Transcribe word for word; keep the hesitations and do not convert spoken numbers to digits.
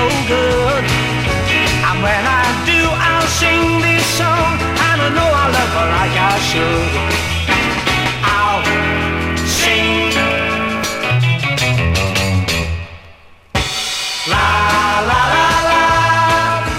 good. And when I do, I'll sing this song, and I know I'll love her like I should.